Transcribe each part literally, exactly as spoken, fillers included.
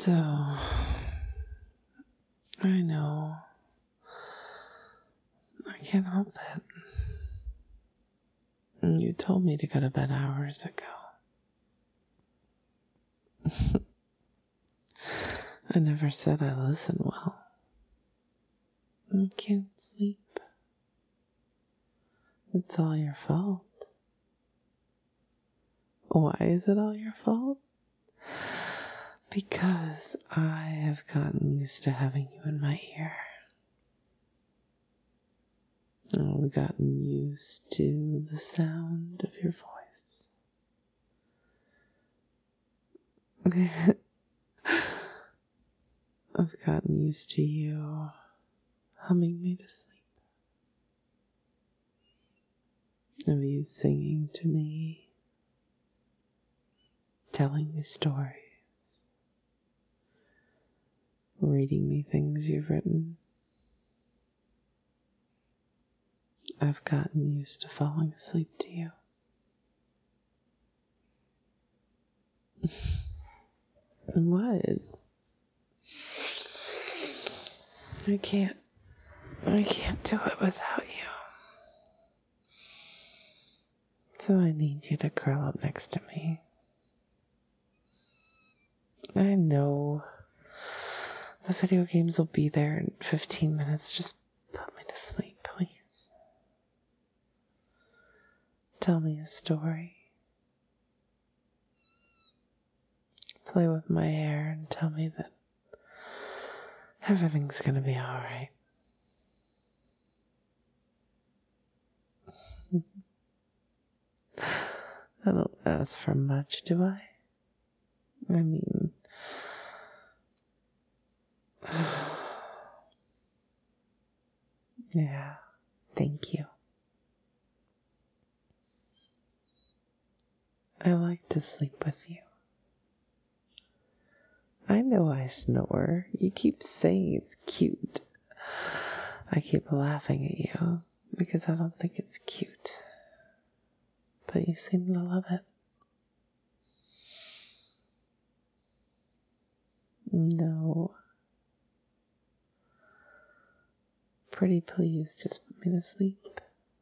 So, I know. I can't help it. You told me to go to bed hours ago. I never said I listen well. I can't sleep. It's all your fault. Why is it all your fault? Because I have gotten used to having you in my ear. I've gotten used to the sound of your voice. I've gotten used to you humming me to sleep. Of you singing to me, telling me stories, reading me things you've written. I've gotten used to falling asleep to you. What? I can't, I can't do it without you. So I need you to curl up next to me. I know the video games will be there in fifteen minutes. Just put me to sleep, please. Tell me a story. Play with my hair and tell me that everything's gonna be alright. I don't ask for much, do I? I mean, yeah, thank you. I like to sleep with you. I know I snore. You keep saying it's cute. I keep laughing at you because I don't think it's cute. But you seem to love it. No. Pretty please, just put me to sleep.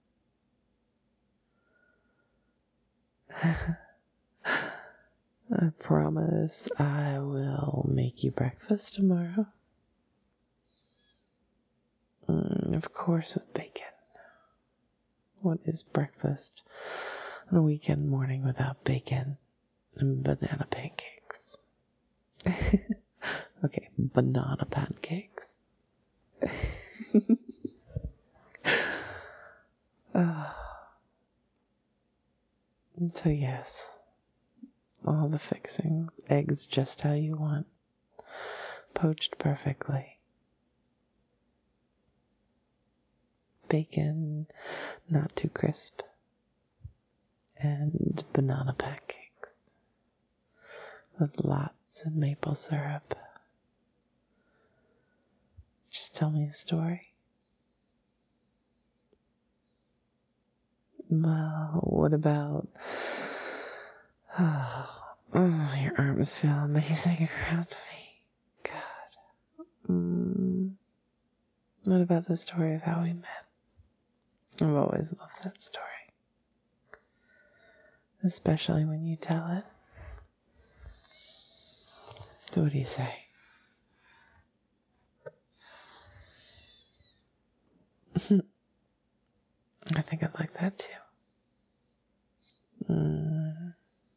I promise I will make you breakfast tomorrow. Mm, of course, with bacon. What is breakfast on a weekend morning without bacon and banana pancakes? Okay, banana pancakes. uh, so yes, all the fixings, eggs just how you want, poached perfectly. Bacon, not too crisp, and banana pancakes with lots of maple syrup. Just tell me a story. Well, what about... Oh, oh your arms feel amazing around me. God. Mm. What about the story of how we met? I've always loved that story. Especially when you tell it. So what do you say? I think I'd like that too. Mm.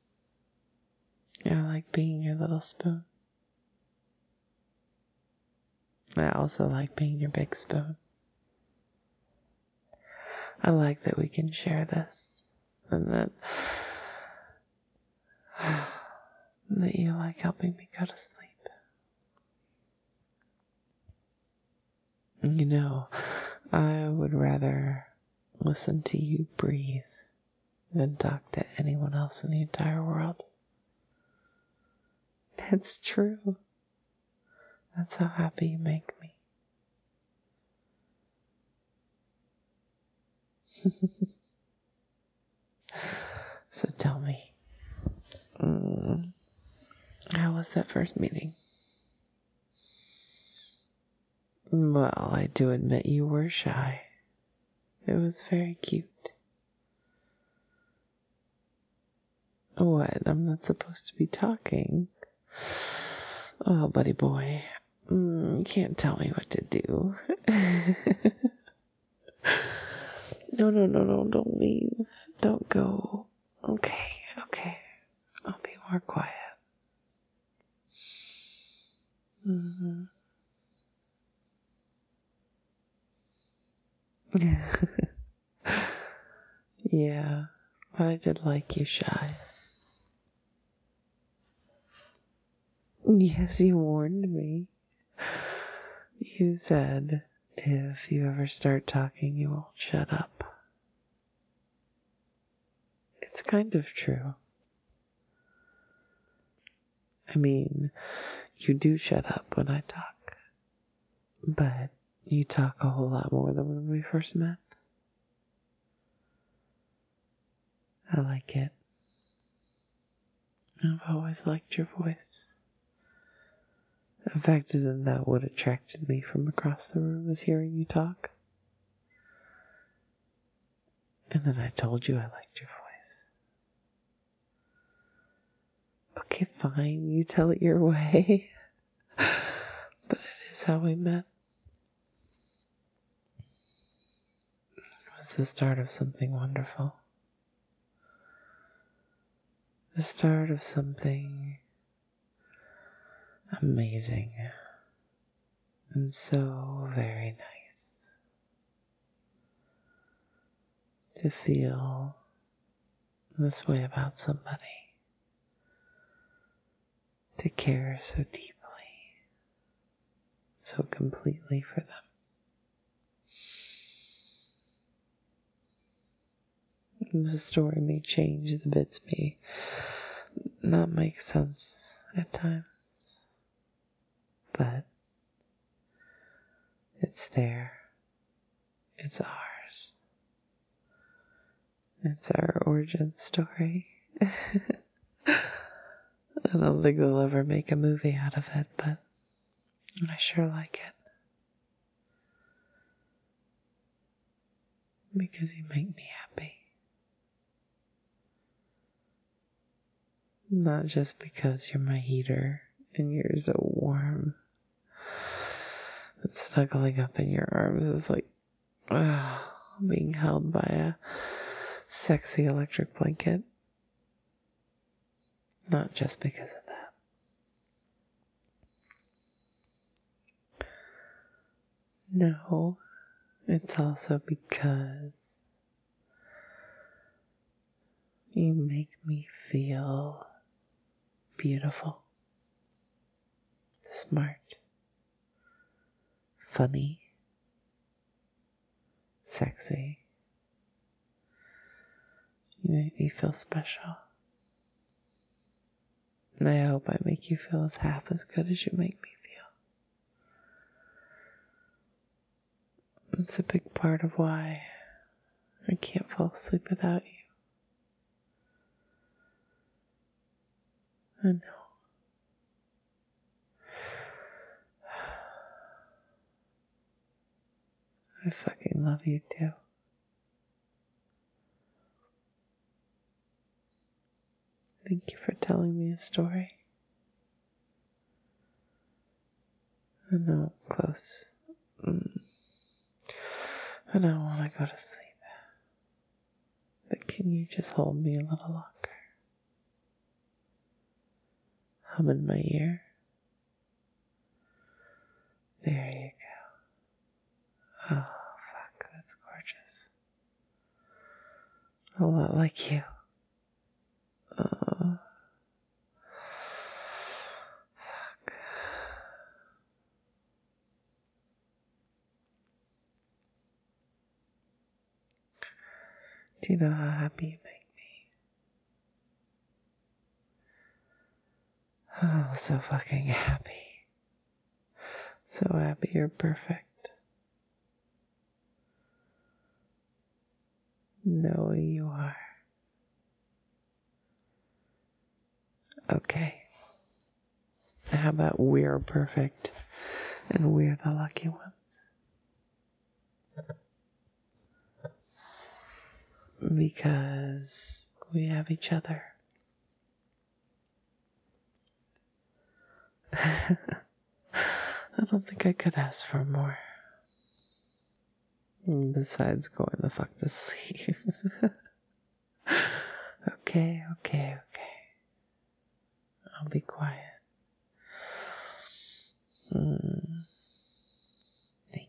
I like being your little spoon. I also like being your big spoon. I like that we can share this and that that you like helping me go to sleep. You know, I would rather listen to you breathe than talk to anyone else in the entire world. It's true. That's how happy you make me. So tell me, mm, how was that first meeting? Well, I do admit you were shy. It was very cute. What? I'm not supposed to be talking. Oh, buddy boy. Mm, you can't tell me what to do. No, no, no, no, don't leave. Don't go. Okay, okay. I'll be more quiet. Mm-hmm. Yeah, but I did like you shy. Yes, you warned me. You said if you ever start talking, you won't shut up. It's kind of true. I mean, you do shut up when I talk, but you talk a whole lot more than when we first met. I like it. I've always liked your voice. In fact, isn't that what attracted me from across the room, is hearing you talk? And then I told you I liked your voice. Okay, fine, you tell it your way. But it is how we met. It was the start of something wonderful. The start of something amazing. And so very nice. To feel this way about somebody. To care so deeply. So completely for them. The story may change, the bits may not make sense at times, but it's there. It's ours. It's our origin story. I don't think they'll ever make a movie out of it, but I sure like it. Because you make me happy. Not just because you're my heater and you're so warm. And snuggling up in your arms is like uh, being held by a sexy electric blanket. Not just because of that. No, it's also because you make me feel beautiful, smart, funny, sexy. You make me feel special. And I hope I make you feel as half as good as you make me feel. It's a big part of why I can't fall asleep without you. I know. I fucking love you too. Thank you for telling me a story. I know I'm close. Mm. I don't want to go to sleep. But can you just hold me a little longer? Hum in my ear. There you go. Oh, fuck, that's gorgeous. A lot like you. Oh, fuck. Do you know how happy you make me? Oh, so fucking happy. So happy you're perfect. No, you are. Okay. How about we're perfect and we're the lucky ones? Because we have each other. I don't think I could ask for more. Besides going the fuck to sleep. Okay, okay, okay. I'll be quiet. Mm, thank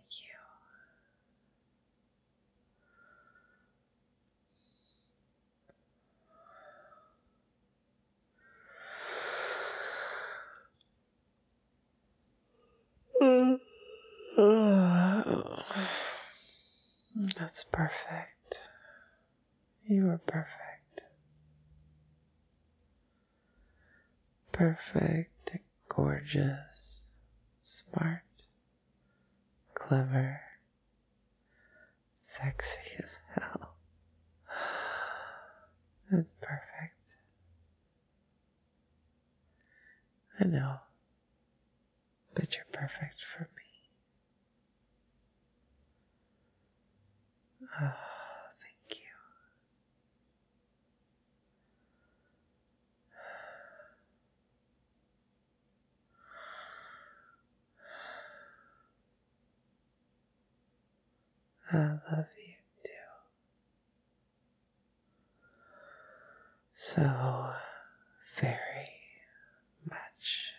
you. That's perfect. You are perfect. Perfect, gorgeous, smart, clever, sexy as hell. And perfect. I know, but you're perfect for me. Oh, thank you. I love you too. So very much.